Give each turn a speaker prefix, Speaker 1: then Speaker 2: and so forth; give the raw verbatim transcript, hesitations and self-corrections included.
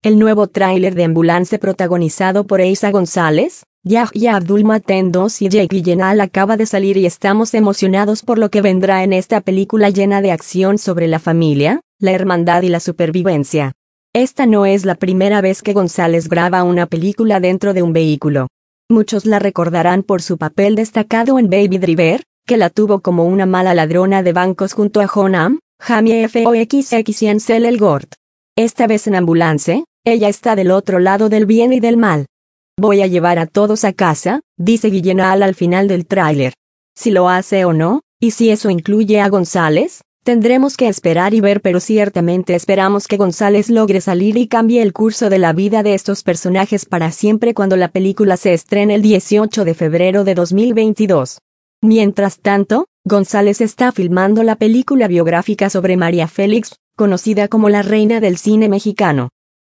Speaker 1: el nuevo tráiler de Ambulance protagonizado por Eiza González, Yahya Abdul-Mateen dos y Jake Gyllenhaal acaba de salir y estamos emocionados por lo que vendrá en esta película llena de acción sobre la familia, la hermandad y la supervivencia. Esta no es la primera vez que González graba una película dentro de un vehículo. Muchos la recordarán por su papel destacado en Baby Driver, que la tuvo como una mala ladrona de bancos junto a Honam, Jamie Foxx y Ansel Elgort. Esta vez en Ambulance, ella está del otro lado del bien y del mal. Voy a llevar a todos a casa, dice Gyllenhaal al final del tráiler. Si lo hace o no, y si eso incluye a González, tendremos que esperar y ver, pero ciertamente esperamos que González logre salir y cambie el curso de la vida de estos personajes para siempre cuando la película se estrene el dieciocho de febrero de dos mil veintidós. Mientras tanto, González está filmando la película biográfica sobre María Félix, conocida como la reina del cine mexicano.